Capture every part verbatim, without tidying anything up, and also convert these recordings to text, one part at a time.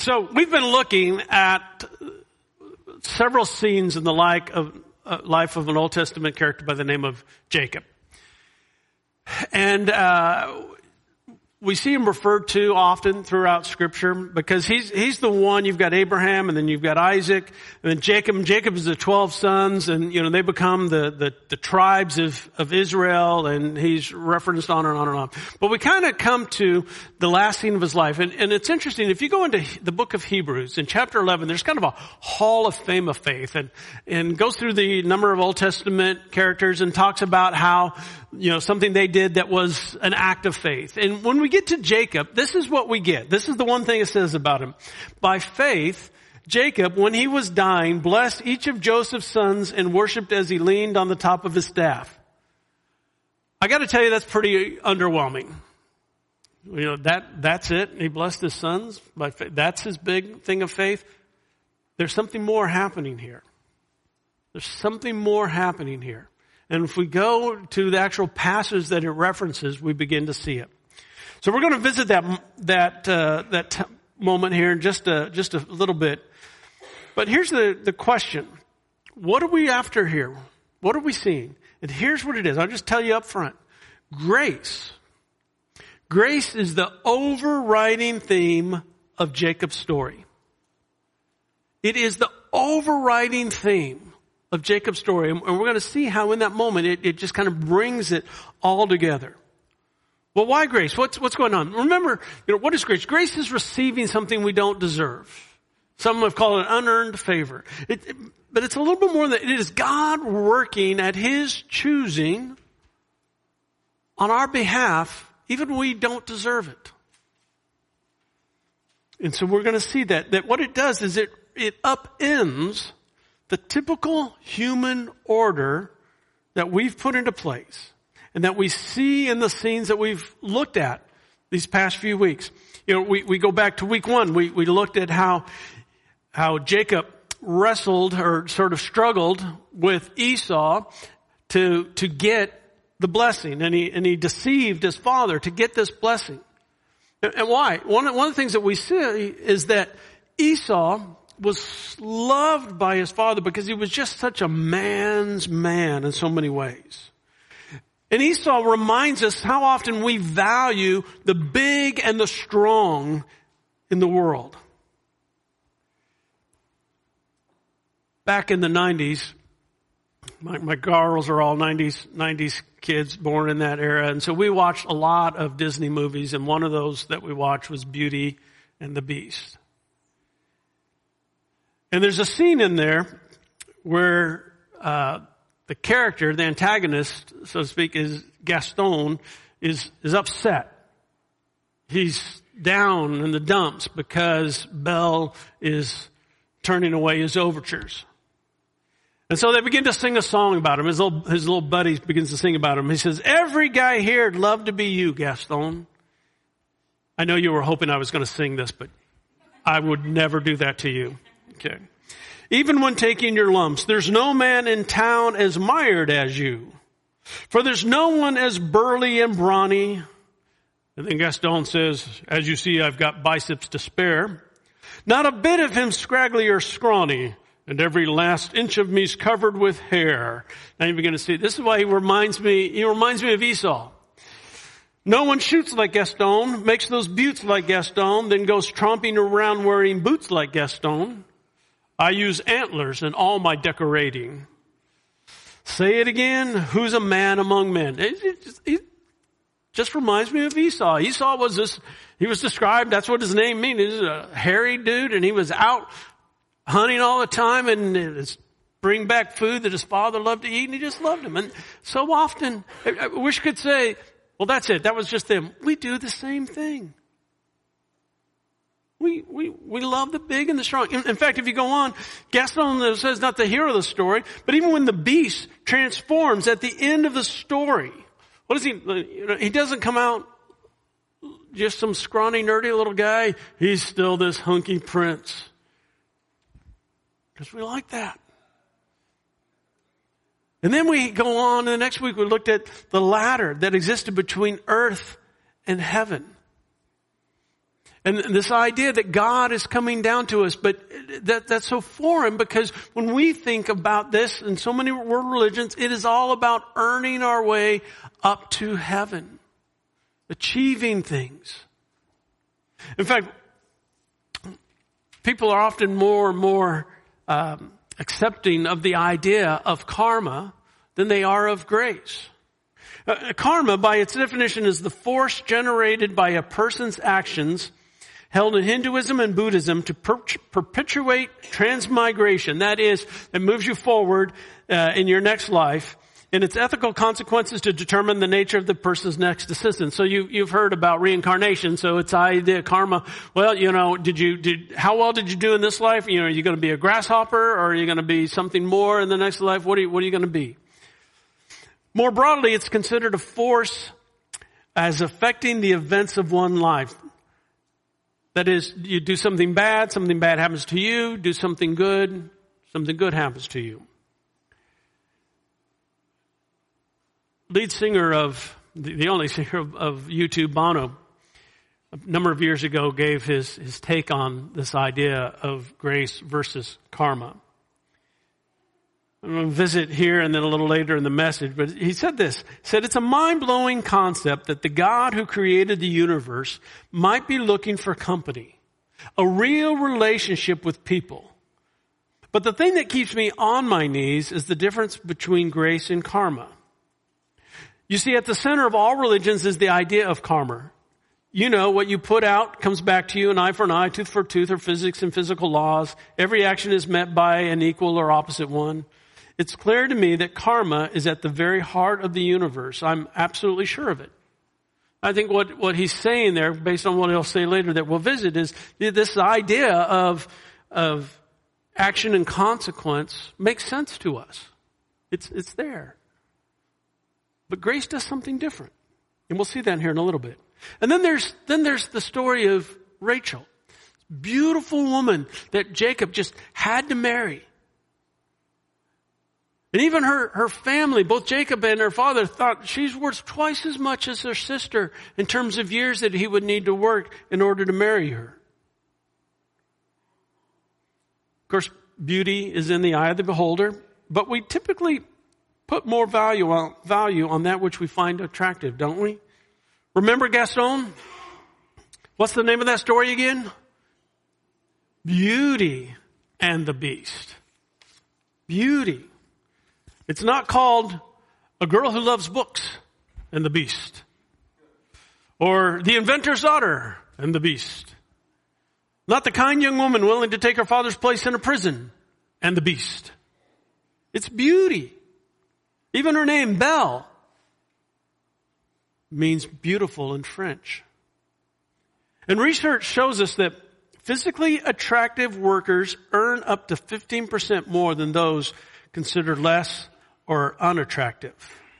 So we've been looking at several scenes in the like of, uh, life of an Old Testament character by the name of Jacob. And uh we see him referred to often throughout Scripture because he's he's the one. You've got Abraham, and then you've got Isaac, and then Jacob. And Jacob is the twelve sons, and you know they become the the, the tribes of of Israel, and he's referenced on and on and on. But we kind of come to the last scene of his life, and, and it's interesting. If you go into the book of Hebrews in chapter eleven, there's kind of a hall of fame of faith, and and goes through the number of Old Testament characters and talks about how you know something they did that was an act of faith. And when we get to Jacob, this is what we get. This is the one thing it says about him. By faith, Jacob, when he was dying, blessed each of Joseph's sons and worshiped as he leaned on the top of his staff. I got to tell you, that's pretty underwhelming. You know, that, that's it. He blessed his sons by faith. That's his big thing of faith. There's something more happening here. There's something more happening here. And if we go to the actual passage that it references, we begin to see it. So we're going to visit that that uh, that t- moment here in just a just a little bit. But here's the the question: what are we after here? What are we seeing? And here's what it is. I'll just tell you up front: grace. Grace is the overriding theme of Jacob's story. It is the overriding theme of Jacob's story, and we're going to see how in that moment it, it just kind of brings it all together. Well, why grace? What's, what's going on? Remember, you know, what is grace? Grace is receiving something we don't deserve. Some have called it unearned favor. It, it, but it's a little bit more than that. It is God working at His choosing on our behalf, even when we don't deserve it. And so we're going to see that, that what it does is it, it upends the typical human order that we've put into place. And that we see in the scenes that we've looked at these past few weeks. You know, we, we go back to week one. We, we looked at how, how Jacob wrestled or sort of struggled with Esau to, to get the blessing. And he, and he deceived his father to get this blessing. And, and why? One of, one of the things that we see is that Esau was loved by his father because he was just such a man's man in so many ways. And Esau reminds us how often we value the big and the strong in the world. Back in the nineties, my, my girls are all nineties, nineties kids born in that era. And so we watched a lot of Disney movies. And one of those that we watched was Beauty and the Beast. And there's a scene in there where, uh, the character, the antagonist, so to speak, is Gaston, is, is upset. He's down in the dumps because Belle is turning away his overtures. And so they begin to sing a song about him. His little, his little buddy begins to sing about him. He says, "Every guy here would love to be you, Gaston." I know you were hoping I was going to sing this, but I would never do that to you. Okay. "Even when taking your lumps, there's no man in town as mired as you. For there's no one as burly and brawny." And then Gaston says, "As you see, I've got biceps to spare. Not a bit of him scraggly or scrawny, and every last inch of me's covered with hair." Now you're going to see, this is why he reminds me, he reminds me of Esau. "No one shoots like Gaston, makes those buttes like Gaston, then goes tromping around wearing boots like Gaston. I use antlers in all my decorating. Say it again, who's a man among men?" It, it, just, it just reminds me of Esau. Esau was this, he was described, that's what his name means. He was a hairy dude, and he was out hunting all the time and it's bring back food that his father loved to eat, and he just loved him. And so often, I wish I could say, well, that's it. That was just them. We do the same thing. We, we, we love the big and the strong. In, in fact, if you go on, Gaston says not the hero of the story, but even when the beast transforms at the end of the story, what is he, you know, he doesn't come out just some scrawny, nerdy little guy. He's still this hunky prince. Because we like that. And then we go on, and the next week we looked at the ladder that existed between earth and heaven. And this idea that God is coming down to us, but that, that's so foreign because when we think about this in so many world religions, it is all about earning our way up to heaven, achieving things. In fact, people are often more and more um, accepting of the idea of karma than they are of grace. Uh, karma, by its definition, is the force generated by a person's actions held in Hinduism and Buddhism to per- perpetuate transmigration. That is, it moves you forward uh, in your next life, and its ethical consequences to determine the nature of the person's next existence. So you, you've heard about reincarnation. So it's idea karma. Well, you know, did you did how well did you do in this life? You know, are you going to be a grasshopper, or are you going to be something more in the next life? What are you, what are you going to be? More broadly, it's considered a force as affecting the events of one life. That is, you do something bad, something bad happens to you. Do something good, something good happens to you. Lead singer of, the only singer of, of U two, Bono, a number of years ago gave his, his take on this idea of grace versus karma. I'm going to visit here and then a little later in the message, but he said this. He said, it's a mind-blowing concept that the God who created the universe might be looking for company, a real relationship with people. But the thing that keeps me on my knees is the difference between grace and karma. You see, at the center of all religions is the idea of karma. You know, what you put out comes back to you, an eye for an eye, tooth for a tooth, or physics and physical laws. Every action is met by an equal or opposite one. It's clear to me that karma is at the very heart of the universe. I'm absolutely sure of it. I think what, what he's saying there, based on what he'll say later that we'll visit, is this idea of, of action and consequence makes sense to us. It's, it's there. But grace does something different. And we'll see that here in a little bit. And then there's, then there's the story of Rachel. Beautiful woman that Jacob just had to marry. And even her, her family, both Jacob and her father, thought she's worth twice as much as her sister in terms of years that he would need to work in order to marry her. Of course, beauty is in the eye of the beholder, but we typically put more value on, value on that which we find attractive, don't we? Remember Gaston? What's the name of that story again? Beauty and the Beast. Beauty. It's not called A Girl Who Loves Books and the Beast. Or The Inventor's Daughter and the Beast. Not the kind young woman willing to take her father's place in a prison and the Beast. It's beauty. Even her name, Belle, means beautiful in French. And research shows us that physically attractive workers earn up to fifteen percent more than those considered less or unattractive.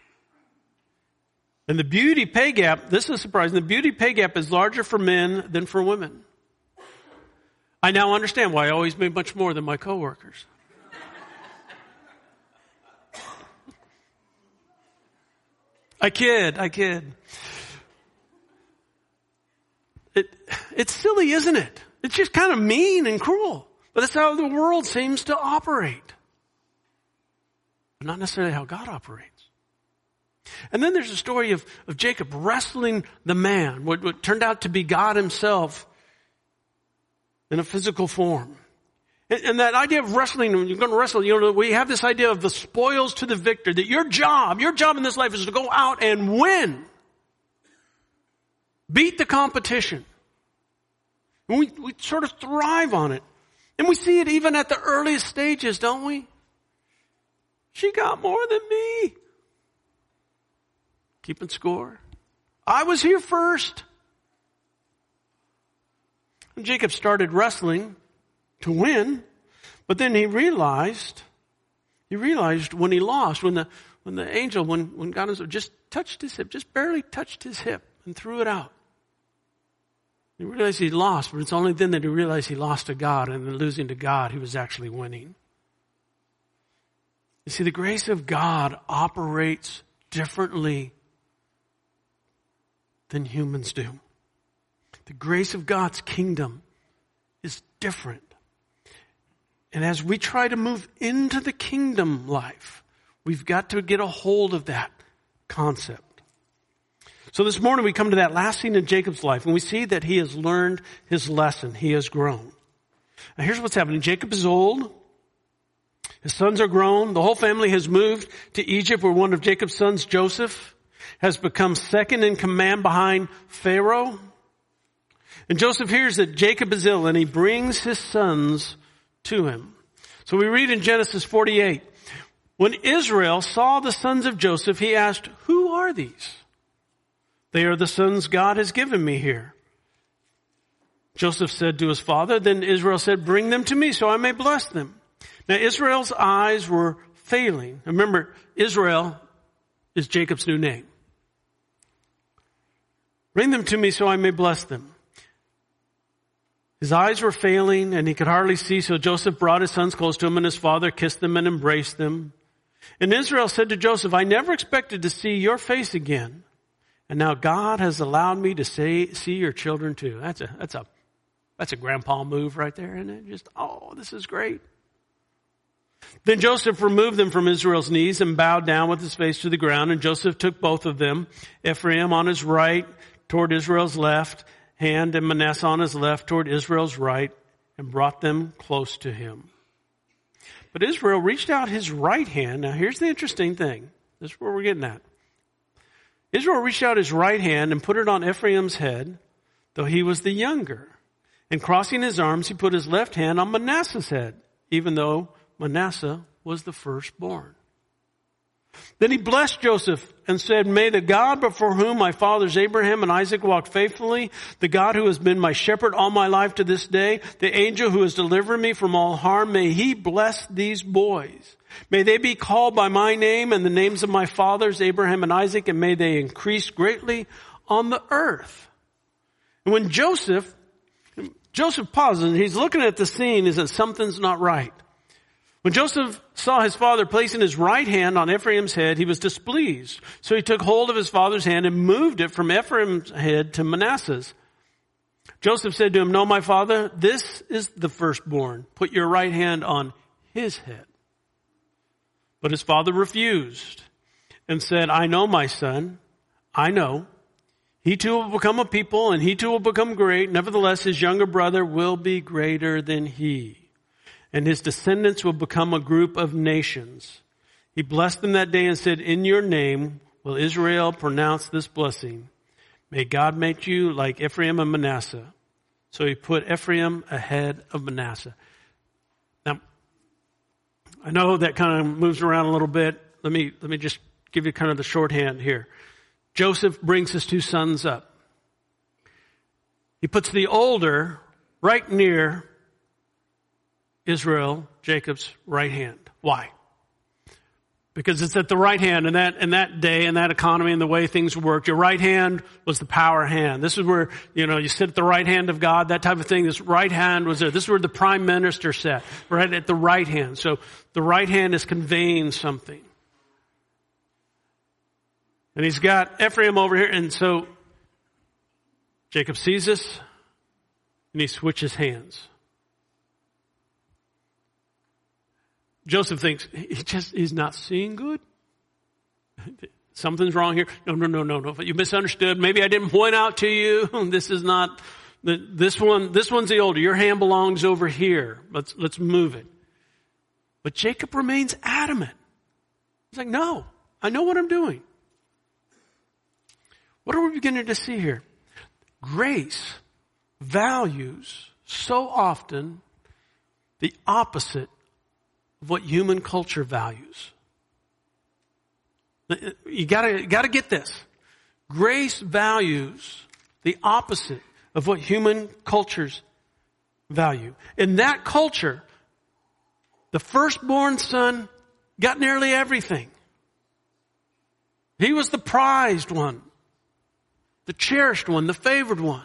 And the beauty pay gap, this is surprising, the beauty pay gap is larger for men than for women. I now understand why I always made much more than my coworkers. I kid, I kid. It, it's silly, isn't it? It's just kind of mean and cruel. But that's how the world seems to operate. But not necessarily how God operates. And then there's a story of, of Jacob wrestling the man, what, what turned out to be God himself in a physical form. And, and that idea of wrestling, when you're going to wrestle, you know, we have this idea of the spoils to the victor, that your job, your job in this life is to go out and win. Beat the competition. And we, we sort of thrive on it. And we see it even at the earliest stages, don't we? She got more than me. Keeping score. I was here first. And Jacob started wrestling to win, but then he realized, he realized when he lost, when the when the angel, when, when God just touched his hip, just barely touched his hip and threw it out. He realized he lost, but it's only then that he realized he lost to God, and in losing to God, he was actually winning. You see, the grace of God operates differently than humans do. The grace of God's kingdom is different. And as we try to move into the kingdom life, we've got to get a hold of that concept. So this morning we come to that last scene in Jacob's life, and we see that he has learned his lesson. He has grown. Now here's what's happening. Jacob is old. His sons are grown. The whole family has moved to Egypt, where one of Jacob's sons, Joseph, has become second in command behind Pharaoh. And Joseph hears that Jacob is ill, and he brings his sons to him. So we read in Genesis forty-eight, when Israel saw the sons of Joseph, he asked, "Who are these?" "They are the sons God has given me here." Joseph said to his father, then Israel said, "Bring them to me so I may bless them." Now Israel's eyes were failing. Remember, Israel is Jacob's new name. "Bring them to me so I may bless them." His eyes were failing and he could hardly see, so Joseph brought his sons close to him, and his father kissed them and embraced them. And Israel said to Joseph, "I never expected to see your face again. And now God has allowed me to say, see your children too." That's a, that's a, that's a grandpa move right there, isn't it? Just, oh, this is great. Then Joseph removed them from Israel's knees and bowed down with his face to the ground. And Joseph took both of them, Ephraim on his right toward Israel's left hand, and Manasseh on his left toward Israel's right, and brought them close to him. But Israel reached out his right hand. Now here's the interesting thing. This is where we're getting at. Israel reached out his right hand and put it on Ephraim's head, though he was the younger. And crossing his arms, he put his left hand on Manasseh's head, even though Manasseh was the firstborn. Then he blessed Joseph and said, "May the God before whom my fathers Abraham and Isaac walked faithfully, the God who has been my shepherd all my life to this day, the angel who has delivered me from all harm, may he bless these boys. May they be called by my name and the names of my fathers Abraham and Isaac, and may they increase greatly on the earth." And when Joseph, Joseph pauses and he's looking at the scene, he says, something's not right. When Joseph saw his father placing his right hand on Ephraim's head, he was displeased. So he took hold of his father's hand and moved it from Ephraim's head to Manasseh's. Joseph said to him, "No, my father, this is the firstborn. Put your right hand on his head." But his father refused and said, "I know, my son, I know. He too will become a people, and he too will become great. Nevertheless, his younger brother will be greater than he, and his descendants will become a group of nations." He blessed them that day and said, "In your name will Israel pronounce this blessing. May God make you like Ephraim and Manasseh." So he put Ephraim ahead of Manasseh. Now, I know that kind of moves around a little bit. Let me, let me just give you kind of the shorthand here. Joseph brings his two sons up. He puts the older right near Israel, Jacob's right hand. Why? Because it's at the right hand, in that, in that day, in that economy, and the way things worked, your right hand was the power hand. This is where, you know, you sit at the right hand of God, that type of thing. This right hand was there. This is where the prime minister sat, right at the right hand. So the right hand is conveying something. And he's got Ephraim over here, and so Jacob sees this, and he switches hands. Joseph thinks, he just, he's not seeing good. Something's wrong here. No, no, no, no, no. You misunderstood. Maybe I didn't point out to you. This is not, this one, this one's the older. Your hand belongs over here. Let's, let's move it. But Jacob remains adamant. He's like, no, I know what I'm doing. What are we beginning to see here? Grace values so often the opposite of what human culture values. You gotta, you gotta get this. Grace values the opposite of what human cultures value. In that culture, the firstborn son got nearly everything. He was the prized one, the cherished one, the favored one.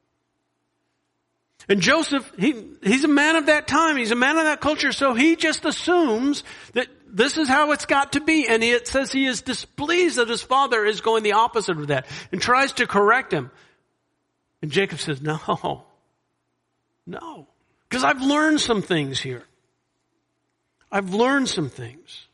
And Joseph, he, he's a man of that time. He's a man of that culture. So he just assumes that this is how it's got to be. And he, it says he is displeased that his father is going the opposite of that and tries to correct him. And Jacob says, no, no, because I've learned some things here. I've learned some things.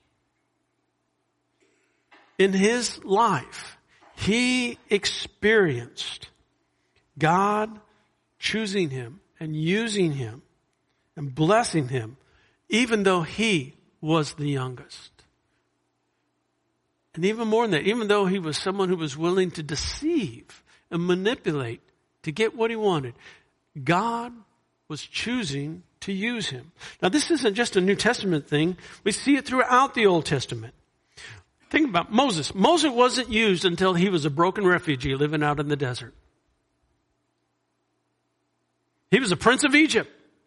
In his life, he experienced God choosing him and using him and blessing him, even though he was the youngest. And even more than that, even though he was someone who was willing to deceive and manipulate to get what he wanted, God was choosing to use him. Now, this isn't just a New Testament thing. We see it throughout the Old Testament. Think about Moses. Moses wasn't used until he was a broken refugee living out in the desert. He was a prince of Egypt.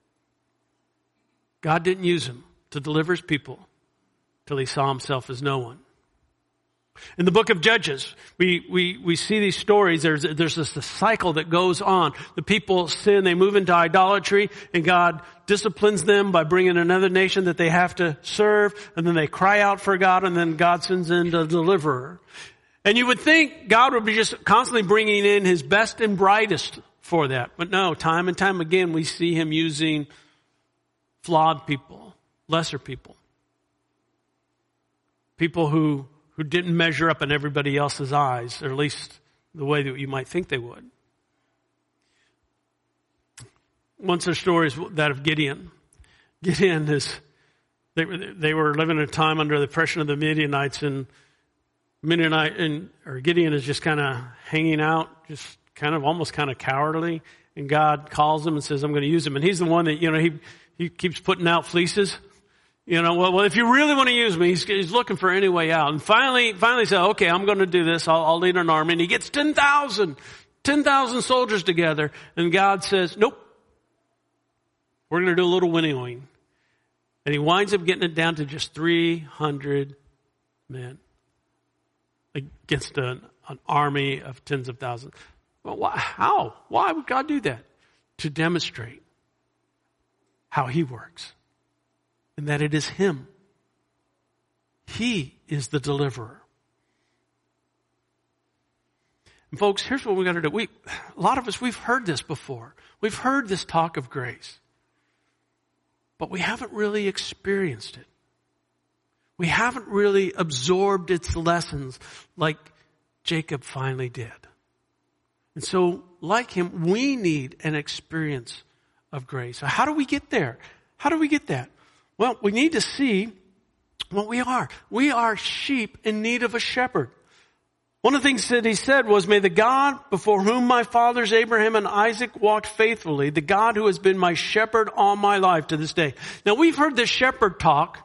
God didn't use him to deliver his people till he saw himself as no one. In the book of Judges, we, we, we see these stories. There's, there's this, this cycle that goes on. The people sin, they move into idolatry, and God disciplines them by bringing another nation that they have to serve, and then they cry out for God, and then God sends in the deliverer. And you would think God would be just constantly bringing in his best and brightest for that. But no, time and time again, we see him using flawed people, lesser people. People who who didn't measure up in everybody else's eyes, or at least the way that you might think they would. Once there's stories that of Gideon. Gideon is, they were, they were living in a time under the oppression of the Midianites, and Midianite, and, or Gideon is just kind of hanging out, just kind of almost kind of cowardly, and God calls him and says, I'm going to use him. And he's the one that, you know, he, he keeps putting out fleeces. You know, well, well, if you really want to use me, he's, he's looking for any way out. And finally, finally said, okay, I'm going to do this. I'll, I'll lead an army. And he gets ten thousand, ten thousand soldiers together. And God says, nope, we're going to do a little winnowing. And he winds up getting it down to just three hundred men against an, an army of tens of thousands. Well, why, how? Why would God do that? To demonstrate how he works. And that it is him. He is the deliverer. And folks, here's what we got to do. We, a lot of us, we've heard this before. We've heard this talk of grace. But we haven't really experienced it. We haven't really absorbed its lessons like Jacob finally did. And so, like him, we need an experience of grace. So how do we get there? How do we get that? Well, we need to see what we are. We are sheep in need of a shepherd. One of the things that he said was, may the God before whom my fathers Abraham and Isaac walked faithfully, the God who has been my shepherd all my life to this day. Now, we've heard this shepherd talk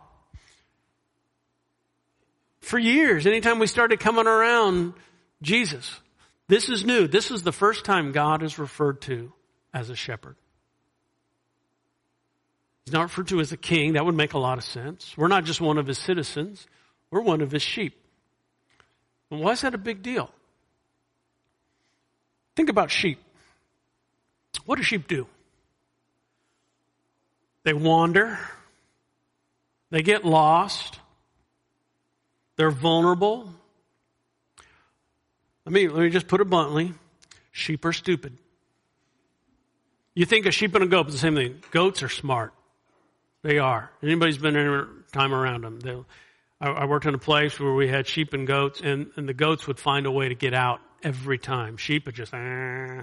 for years. Anytime we started coming around Jesus, this is new. This is the first time God is referred to as a shepherd. He's not referred to as a king. That would make a lot of sense. We're not just one of his citizens. We're one of his sheep. And why is that a big deal? Think about sheep. What do sheep do? They wander. They get lost. They're vulnerable. Let me, let me just put it bluntly. Sheep are stupid. You think a sheep and a goat is the same thing. Goats are smart. They are. Anybody's been any time around them. They'll, I, I worked in a place where we had sheep and goats, and, and the goats would find a way to get out every time. Sheep would just, ah,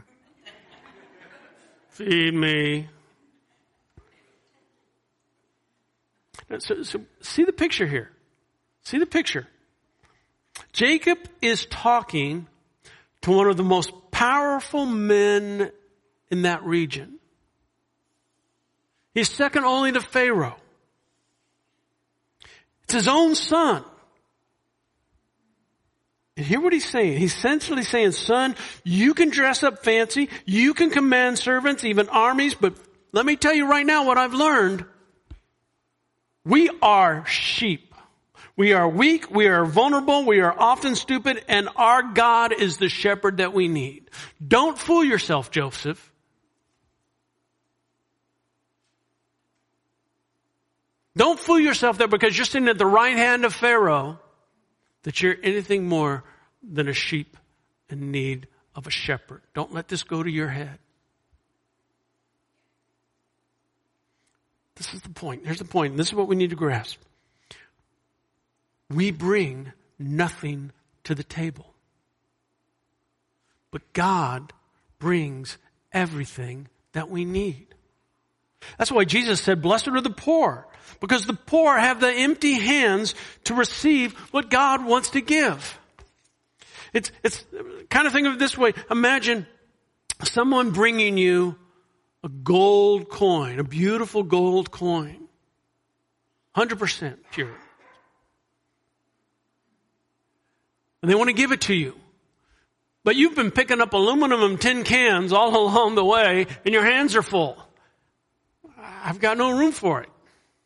feed me. So, so see the picture here. See the picture. Jacob is talking to one of the most powerful men in that region. He's second only to Pharaoh. It's his own son. And hear what he's saying. He's essentially saying, son, you can dress up fancy. You can command servants, even armies. But let me tell you right now what I've learned. We are sheep. We are weak. We are vulnerable. We are often stupid. And our God is the shepherd that we need. Don't fool yourself, Joseph. Don't fool yourself that because you're sitting at the right hand of Pharaoh, that you're anything more than a sheep in need of a shepherd. Don't let this go to your head. This is the point. Here's the point. This is what we need to grasp. We bring nothing to the table. But God brings everything that we need. That's why Jesus said, blessed are the poor, because the poor have the empty hands to receive what God wants to give. It's, it's kind of think of it this way. Imagine someone bringing you a gold coin, a beautiful gold coin, one hundred percent pure. And they want to give it to you. But you've been picking up aluminum and tin cans all along the way, and your hands are full. I've got no room for it.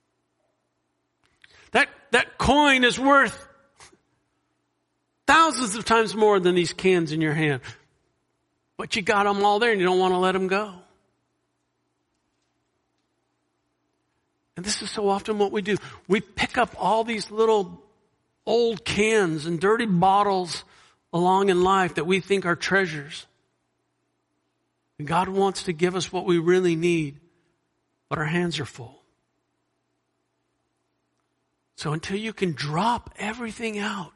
That, that coin is worth thousands of times more than these cans in your hand. But you got them all there and you don't want to let them go. And this is so often what we do. We pick up all these little old cans and dirty bottles along in life that we think are treasures. And God wants to give us what we really need, but our hands are full. So until you can drop everything out,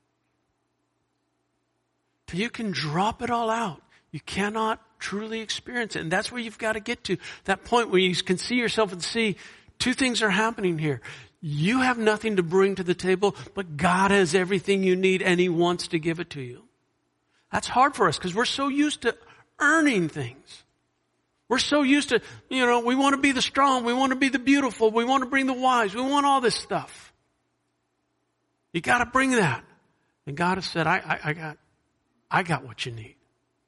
till you can drop it all out, you cannot truly experience it. And that's where you've got to get to, that point where you can see yourself and see two things are happening here. You have nothing to bring to the table, but God has everything you need and He wants to give it to you. That's hard for us because we're so used to earning things. We're so used to, you know, we want to be the strong, we want to be the beautiful, we want to bring the wise, we want all this stuff. You got to bring that. And God has said, I, I, I got, I got what you need.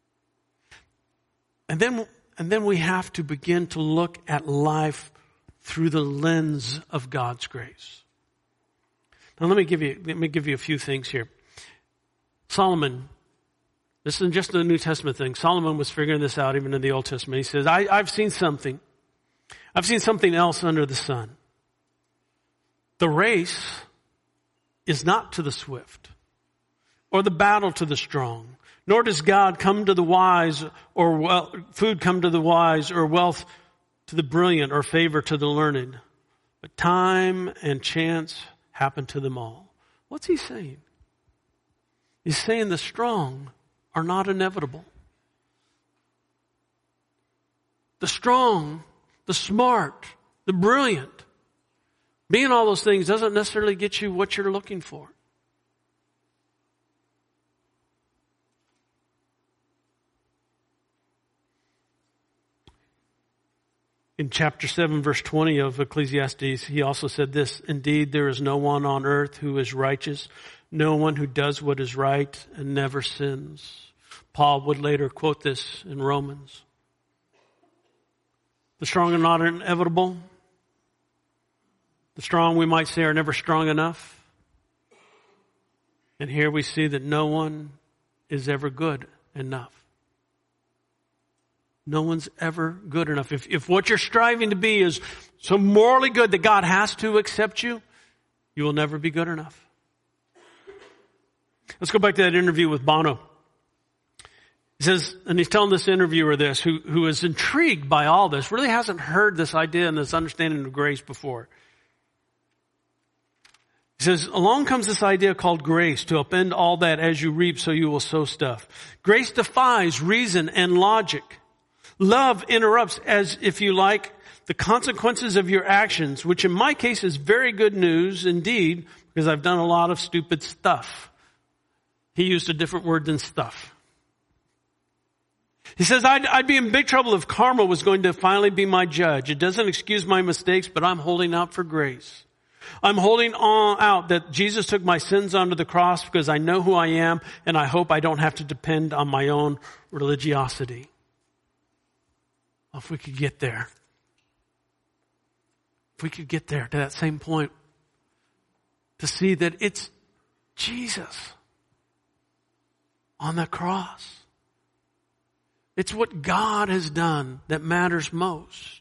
And then, and then we have to begin to look at life through the lens of God's grace. Now let me give you, let me give you a few things here. Solomon, this isn't just a New Testament thing. Solomon was figuring this out even in the Old Testament. He says, I, I've seen something. I've seen something else under the sun. The race is not to the swift, or the battle to the strong, nor does God come to the wise, or well, food come to the wise, or wealth to the brilliant, or favor to the learned. But time and chance happen to them all. What's he saying? He's saying the strong are not inevitable. The strong, the smart, the brilliant, being all those things doesn't necessarily get you what you're looking for. In chapter seven, verse twenty of Ecclesiastes, he also said this, indeed, there is no one on earth who is righteous, no one who does what is right and never sins. Paul would later quote this in Romans. The strong are not inevitable. The strong, we might say, are never strong enough. And here we see that no one is ever good enough. No one's ever good enough. If, if what you're striving to be is so morally good that God has to accept you, you will never be good enough. Let's go back to that interview with Bono. He says, and he's telling this interviewer this, who, who is intrigued by all this, really hasn't heard this idea and this understanding of grace before. He says, along comes this idea called grace, to upend all that as you reap, so you will sow stuff. Grace defies reason and logic. Love interrupts, as if you like, the consequences of your actions, which in my case is very good news indeed, because I've done a lot of stupid stuff. He used a different word than stuff. He says, I'd, I'd be in big trouble if karma was going to finally be my judge. It doesn't excuse my mistakes, but I'm holding out for grace. I'm holding on out that Jesus took my sins onto the cross because I know who I am, and I hope I don't have to depend on my own religiosity. If we could get there. If we could get there to that same point. To see that it's Jesus on the cross. It's what God has done that matters most.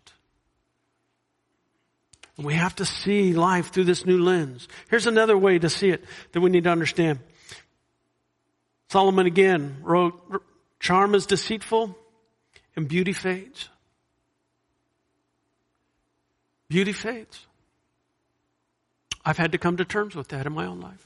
And we have to see life through this new lens. Here's another way to see it that we need to understand. Solomon again wrote Charm is deceitful and beauty fades. Beauty fades. I've had to come to terms with that in my own life.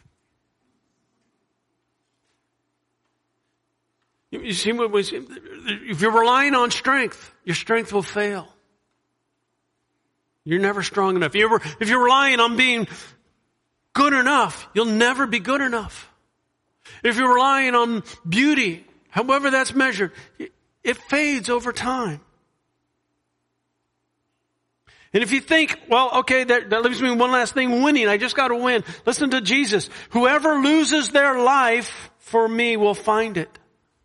You see, what was, if you're relying on strength, your strength will fail. You're never strong enough. If you're, if you're relying on being good enough, you'll never be good enough. If you're relying on beauty, however that's measured, it fades over time. And if you think, well, okay, that, that leaves me one last thing, winning. I just got to win. Listen to Jesus. Whoever loses their life for me will find it.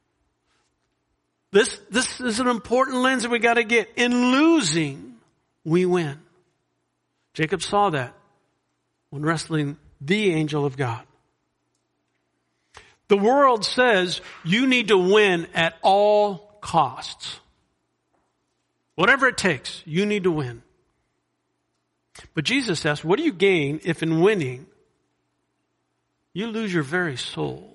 This, this is an important lens that we got to get. In losing, we win. Jacob saw that when wrestling the angel of God. The world says you need to win at all costs. Whatever it takes, you need to win. But Jesus asks, what do you gain if in winning you lose your very soul?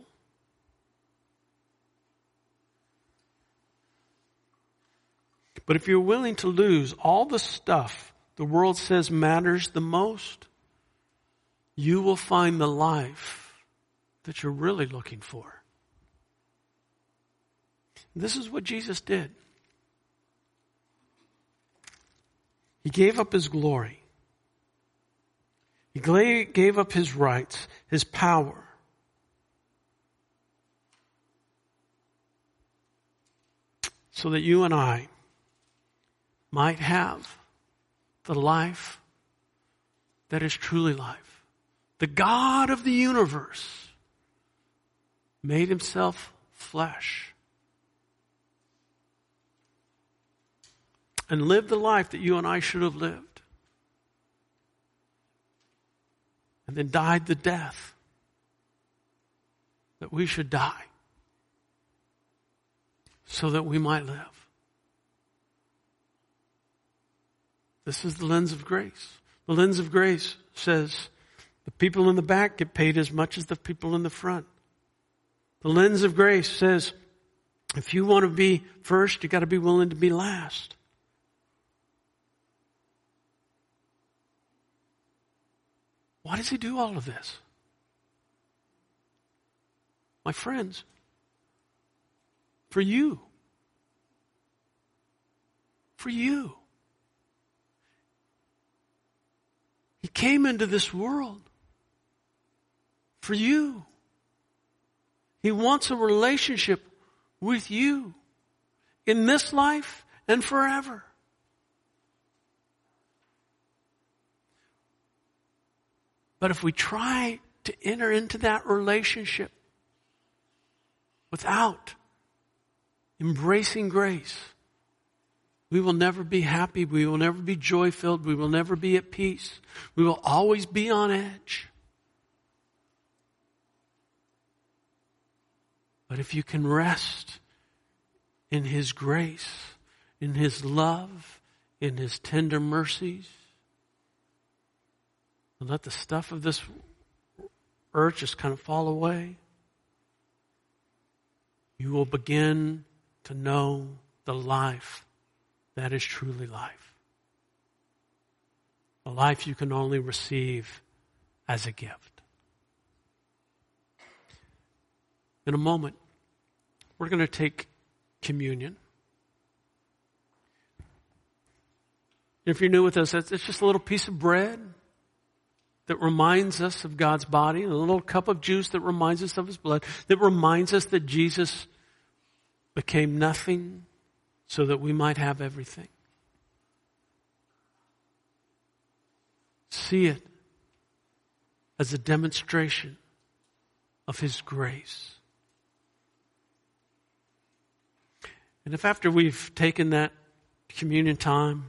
But if you're willing to lose all the stuff the world says matters the most, you will find the life that you're really looking for. This is what Jesus did. He gave up his glory. He gave up his rights, his power. So that you and I might have the life that is truly life. The God of the universe made himself flesh and lived the life that you and I should have lived. And then died the death that we should die so that we might live. This is the lens of grace. The lens of grace says the people in the back get paid as much as the people in the front. The lens of grace says if you want to be first, you got to be willing to be last. Why does he do all of this? My friends, for you. For you. He came into this world for you. He wants a relationship with you in this life and forever. But if we try to enter into that relationship without embracing grace, we will never be happy. We will never be joy-filled. We will never be at peace. We will always be on edge. But if you can rest in his grace, in his love, in his tender mercies, and let the stuff of this earth just kind of fall away, you will begin to know the life that is truly life. A life you can only receive as a gift. In a moment, we're going to take communion. If you're new with us, it's just a little piece of bread that reminds us of God's body, and a little cup of juice that reminds us of his blood, that reminds us that Jesus became nothing so that we might have everything. See it as a demonstration of his grace. And if after we've taken that communion time,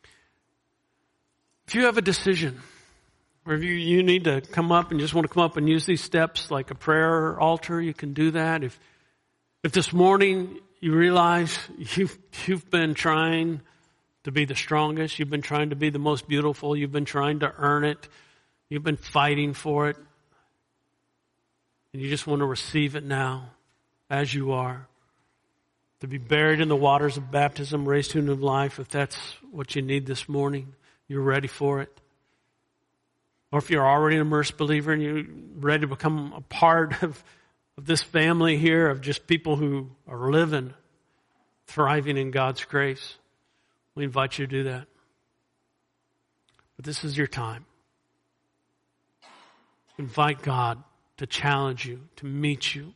if you have a decision, or if you, you need to come up and just want to come up and use these steps like a prayer altar, you can do that. If if this morning you realize you've, you've been trying to be the strongest, you've been trying to be the most beautiful, you've been trying to earn it, you've been fighting for it, and you just want to receive it now as you are, to be buried in the waters of baptism, raised to new life, if that's what you need this morning, you're ready for it. Or if you're already an immersed believer and you're ready to become a part of, of this family here, of just people who are living, thriving in God's grace, we invite you to do that. But this is your time. Invite God to challenge you, to meet you,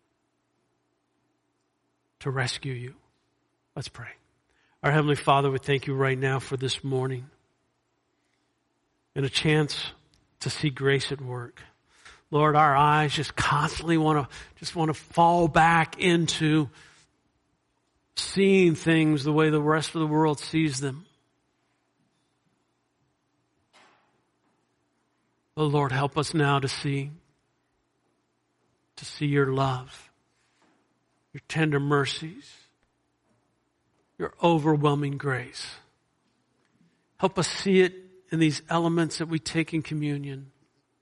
to rescue you. Let's pray. Our Heavenly Father, we thank you right now for this morning and a chance to see grace at work. Lord, our eyes just constantly want to just want to fall back into seeing things the way the rest of the world sees them. Oh Lord, help us now to see, to see your love, your tender mercies, your overwhelming grace. Help us see it in these elements that we take in communion.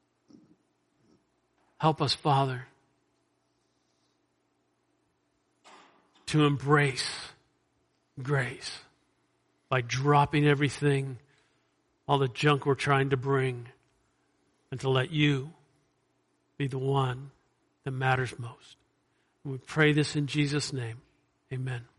Help us, Father, to embrace grace by dropping everything, all the junk we're trying to bring, and to let you be the one that matters most. We pray this in Jesus' name. Amen.